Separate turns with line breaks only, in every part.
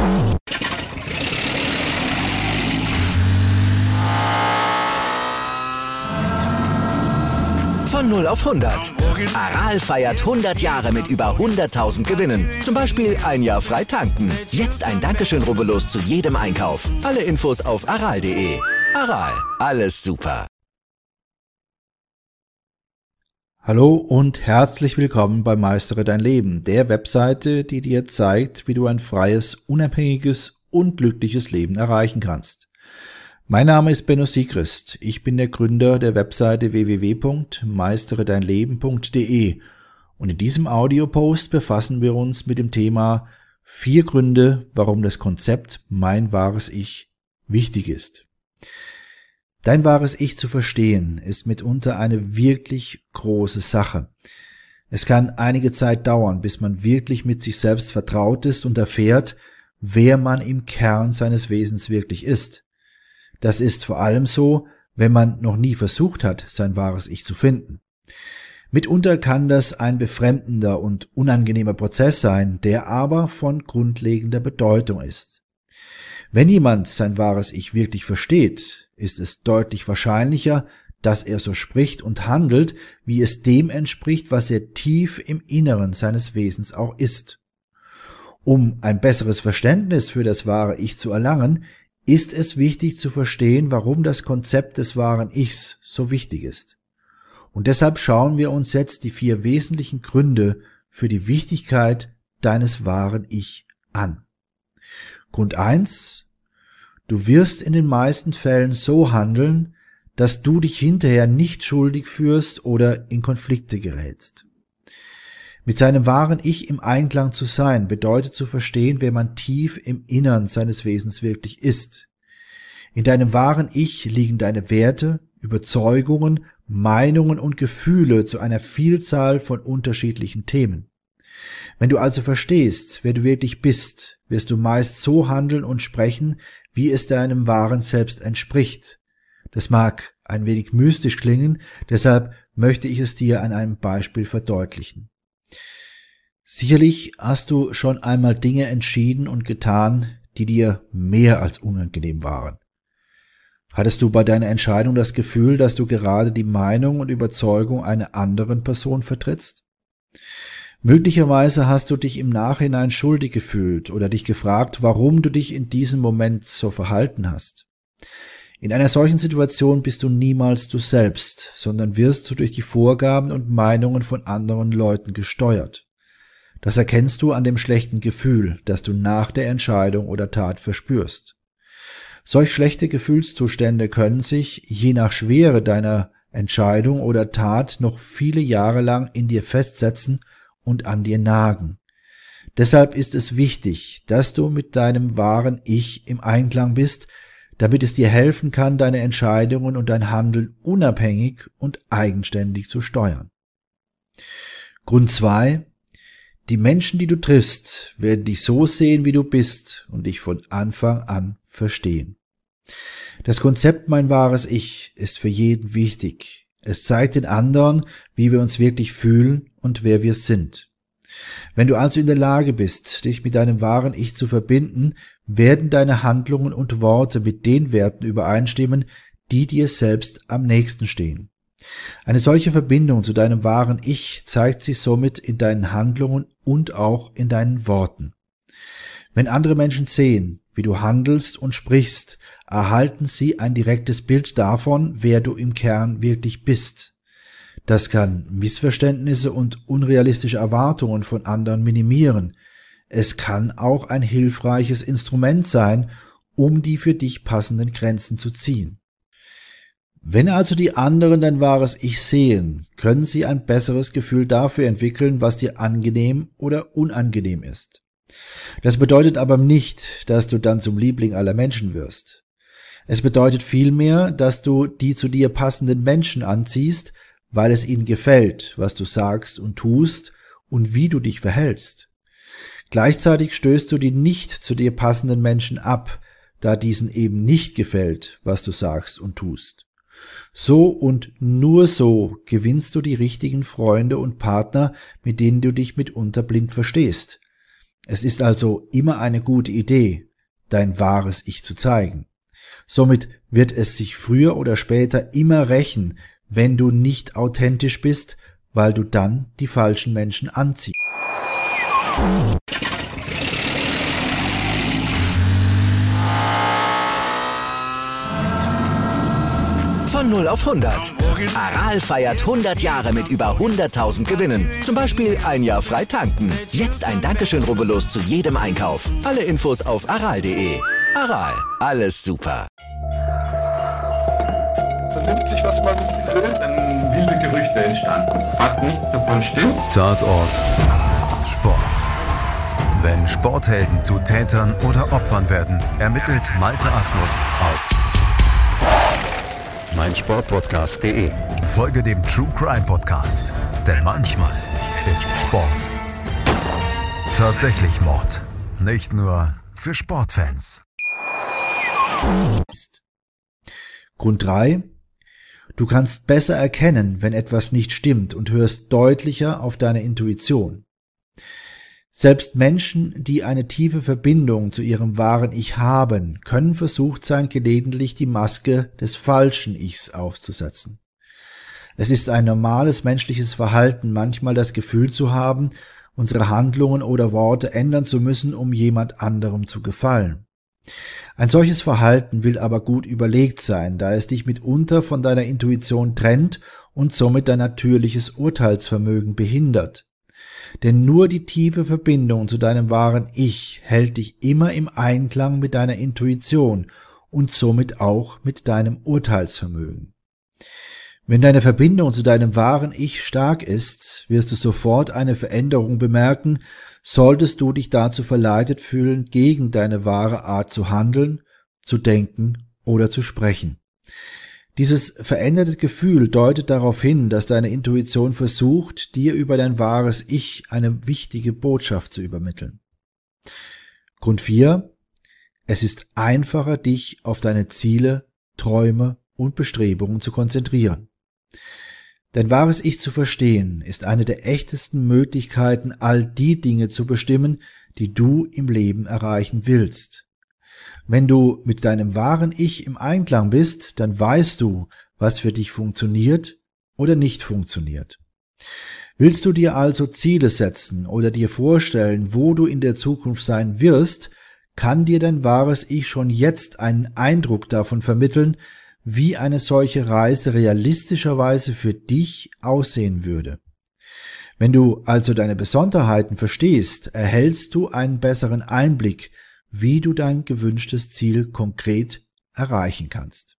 Von 0 auf 100. Aral feiert 100 Jahre mit über 100.000 Gewinnen. Zum Beispiel ein Jahr frei tanken. Jetzt ein Dankeschön, rubbellos zu jedem Einkauf. Alle Infos auf aral.de. Aral, alles super.
Hallo und herzlich willkommen bei Meistere dein Leben, der Webseite, die dir zeigt, wie du ein freies, unabhängiges und glückliches Leben erreichen kannst. Mein Name ist Benno Siegrist. Ich bin der Gründer der Webseite www.meisteredeinleben.de und in diesem Audiopost befassen wir uns mit dem Thema 4 Gründe, warum das Konzept Mein wahres Ich wichtig ist. Dein wahres Ich zu verstehen, ist mitunter eine wirklich große Sache. Es kann einige Zeit dauern, bis man wirklich mit sich selbst vertraut ist und erfährt, wer man im Kern seines Wesens wirklich ist. Das ist vor allem so, wenn man noch nie versucht hat, sein wahres Ich zu finden. Mitunter kann das ein befremdender und unangenehmer Prozess sein, der aber von grundlegender Bedeutung ist. Wenn jemand sein wahres Ich wirklich versteht, ist es deutlich wahrscheinlicher, dass er so spricht und handelt, wie es dem entspricht, was er tief im Inneren seines Wesens auch ist. Um ein besseres Verständnis für das wahre Ich zu erlangen, ist es wichtig zu verstehen, warum das Konzept des wahren Ichs so wichtig ist. Und deshalb schauen wir uns jetzt die 4 wesentlichen Gründe für die Wichtigkeit deines wahren Ich an. Grund 1: Du wirst in den meisten Fällen so handeln, dass du dich hinterher nicht schuldig fühlst oder in Konflikte gerätst. Mit seinem wahren Ich im Einklang zu sein, bedeutet zu verstehen, wer man tief im Innern seines Wesens wirklich ist. In deinem wahren Ich liegen deine Werte, Überzeugungen, Meinungen und Gefühle zu einer Vielzahl von unterschiedlichen Themen. Wenn du also verstehst, wer du wirklich bist, wirst du meist so handeln und sprechen, wie es deinem wahren Selbst entspricht. Das mag ein wenig mystisch klingen, deshalb möchte ich es dir an einem Beispiel verdeutlichen. Sicherlich hast du schon einmal Dinge entschieden und getan, die dir mehr als unangenehm waren. Hattest du bei deiner Entscheidung das Gefühl, dass du gerade die Meinung und Überzeugung einer anderen Person vertrittst? Möglicherweise hast du dich im Nachhinein schuldig gefühlt oder dich gefragt, warum du dich in diesem Moment so verhalten hast. In einer solchen Situation bist du niemals du selbst, sondern wirst du durch die Vorgaben und Meinungen von anderen Leuten gesteuert. Das erkennst du an dem schlechten Gefühl, das du nach der Entscheidung oder Tat verspürst. Solch schlechte Gefühlszustände können sich, je nach Schwere deiner Entscheidung oder Tat, noch viele Jahre lang in dir festsetzen und an dir nagen. Deshalb ist es wichtig, dass du mit deinem wahren Ich im Einklang bist, damit es dir helfen kann, deine Entscheidungen und dein Handeln unabhängig und eigenständig zu steuern. Grund 2: Die Menschen, die du triffst, werden dich so sehen, wie du bist und dich von Anfang an verstehen. Das Konzept Mein wahres Ich ist für jeden wichtig. Es zeigt den anderen, wie wir uns wirklich fühlen und wer wir sind. Wenn du also in der Lage bist, dich mit deinem wahren Ich zu verbinden, werden deine Handlungen und Worte mit den Werten übereinstimmen, die dir selbst am nächsten stehen. Eine solche Verbindung zu deinem wahren Ich zeigt sich somit in deinen Handlungen und auch in deinen Worten. Wenn andere Menschen sehen, wie du handelst und sprichst, erhalten sie ein direktes Bild davon, wer du im Kern wirklich bist. Das kann Missverständnisse und unrealistische Erwartungen von anderen minimieren. Es kann auch ein hilfreiches Instrument sein, um die für dich passenden Grenzen zu ziehen. Wenn also die anderen dein wahres Ich sehen, können sie ein besseres Gefühl dafür entwickeln, was dir angenehm oder unangenehm ist. Das bedeutet aber nicht, dass du dann zum Liebling aller Menschen wirst. Es bedeutet vielmehr, dass du die zu dir passenden Menschen anziehst, weil es ihnen gefällt, was du sagst und tust und wie du dich verhältst. Gleichzeitig stößt du die nicht zu dir passenden Menschen ab, da diesen eben nicht gefällt, was du sagst und tust. So und nur so gewinnst du die richtigen Freunde und Partner, mit denen du dich mitunter blind verstehst. Es ist also immer eine gute Idee, dein wahres Ich zu zeigen. Somit wird es sich früher oder später immer rächen, wenn du nicht authentisch bist, weil du dann die falschen Menschen anziehst.
Von 0 auf 100. Aral feiert 100 Jahre mit über 100.000 Gewinnen. Zum Beispiel ein Jahr frei tanken. Jetzt ein Dankeschön, rubbellos zu jedem Einkauf. Alle Infos auf aral.de. Aral, alles super.
Man nimmt sich, was man will.
Dann wilde Gerüchte entstanden. Fast nichts davon stimmt.
Tatort Sport. Wenn Sporthelden zu Tätern oder Opfern werden, ermittelt Malte Asmus auf meinsportpodcast.de. Folge dem True Crime Podcast, denn manchmal ist Sport tatsächlich Mord. Nicht nur für Sportfans.
Grund 3. Du kannst besser erkennen, wenn etwas nicht stimmt und hörst deutlicher auf deine Intuition. Selbst Menschen, die eine tiefe Verbindung zu ihrem wahren Ich haben, können versucht sein, gelegentlich die Maske des falschen Ichs aufzusetzen. Es ist ein normales menschliches Verhalten, manchmal das Gefühl zu haben, unsere Handlungen oder Worte ändern zu müssen, um jemand anderem zu gefallen. Ein solches Verhalten will aber gut überlegt sein, da es dich mitunter von deiner Intuition trennt und somit dein natürliches Urteilsvermögen behindert. Denn nur die tiefe Verbindung zu deinem wahren Ich hält dich immer im Einklang mit deiner Intuition und somit auch mit deinem Urteilsvermögen. Wenn deine Verbindung zu deinem wahren Ich stark ist, wirst du sofort eine Veränderung bemerken, solltest du dich dazu verleitet fühlen, gegen deine wahre Art zu handeln, zu denken oder zu sprechen. Dieses veränderte Gefühl deutet darauf hin, dass deine Intuition versucht, dir über dein wahres Ich eine wichtige Botschaft zu übermitteln. Grund 4. Es ist einfacher, dich auf deine Ziele, Träume und Bestrebungen zu konzentrieren. Dein wahres Ich zu verstehen, ist eine der echtesten Möglichkeiten, all die Dinge zu bestimmen, die du im Leben erreichen willst. Wenn du mit deinem wahren Ich im Einklang bist, dann weißt du, was für dich funktioniert oder nicht funktioniert. Willst du dir also Ziele setzen oder dir vorstellen, wo du in der Zukunft sein wirst, kann dir dein wahres Ich schon jetzt einen Eindruck davon vermitteln, wie eine solche Reise realistischerweise für dich aussehen würde. Wenn du also deine Besonderheiten verstehst, erhältst du einen besseren Einblick, wie du dein gewünschtes Ziel konkret erreichen kannst.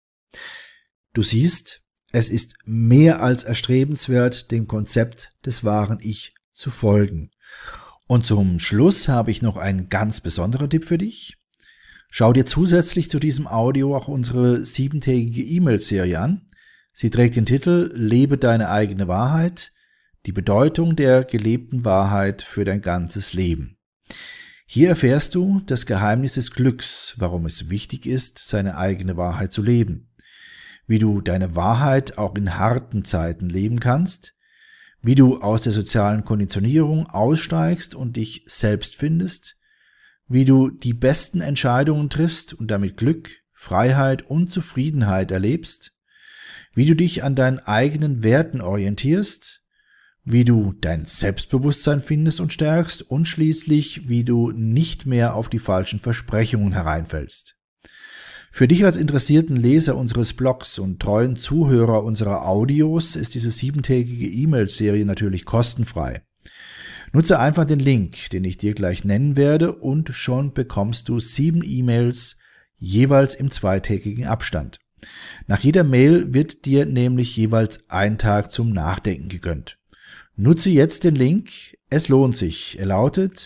Du siehst, es ist mehr als erstrebenswert, dem Konzept des wahren Ich zu folgen. Und zum Schluss habe ich noch einen ganz besonderen Tipp für dich. Schau dir zusätzlich zu diesem Audio auch unsere 7-tägige E-Mail-Serie an. Sie trägt den Titel »Lebe deine eigene Wahrheit – die Bedeutung der gelebten Wahrheit für dein ganzes Leben«. Hier erfährst du das Geheimnis des Glücks, warum es wichtig ist, seine eigene Wahrheit zu leben, wie du deine Wahrheit auch in harten Zeiten leben kannst, wie du aus der sozialen Konditionierung aussteigst und dich selbst findest, wie du die besten Entscheidungen triffst und damit Glück, Freiheit und Zufriedenheit erlebst, wie du dich an deinen eigenen Werten orientierst, wie du dein Selbstbewusstsein findest und stärkst und schließlich, wie du nicht mehr auf die falschen Versprechungen hereinfällst. Für dich als interessierten Leser unseres Blogs und treuen Zuhörer unserer Audios ist diese 7-tägige E-Mail-Serie natürlich kostenfrei. Nutze einfach den Link, den ich dir gleich nennen werde, und schon bekommst du 7 E-Mails, jeweils im 2-tägigen Abstand. Nach jeder Mail wird dir nämlich jeweils ein Tag zum Nachdenken gegönnt. Nutze jetzt den Link, es lohnt sich. Er lautet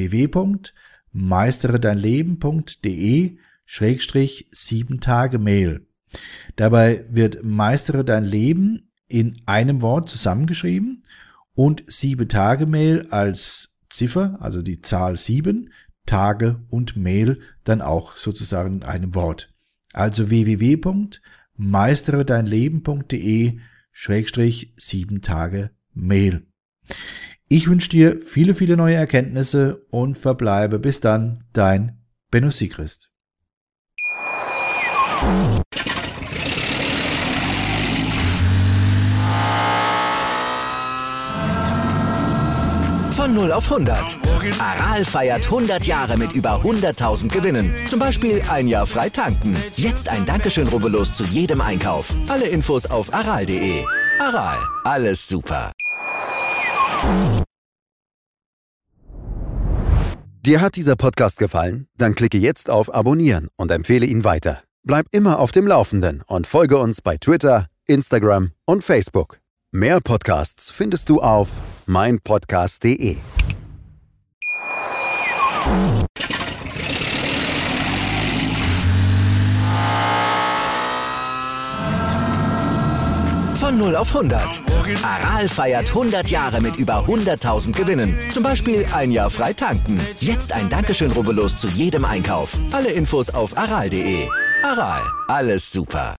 www.meisteredeinleben.de/7-Tage-Mail. Dabei wird Meistere dein Leben in einem Wort zusammengeschrieben und 7-Tage-Mail als Ziffer, also die Zahl 7, Tage und Mail dann auch sozusagen in einem Wort. Also www.meisteredeinleben.de/7-Tage-Mail. Ich wünsche dir viele, viele neue Erkenntnisse und verbleibe bis dann, dein Benno Siegrist.
Von 0 auf 100. Aral feiert 100 Jahre mit über 100.000 Gewinnen. Zum Beispiel ein Jahr frei tanken. Jetzt ein Dankeschön, rubbellos zu jedem Einkauf. Alle Infos auf aral.de. Aral, alles super.
Dir hat dieser Podcast gefallen? Dann klicke jetzt auf Abonnieren und empfehle ihn weiter. Bleib immer auf dem Laufenden und folge uns bei Twitter, Instagram und Facebook. Mehr Podcasts findest du auf meinpodcast.de.
Von 0 auf 100. Aral feiert 100 Jahre mit über 100.000 Gewinnen. Zum Beispiel ein Jahr frei tanken. Jetzt ein Dankeschön, rubbellos zu jedem Einkauf. Alle Infos auf aral.de. Aral, alles super.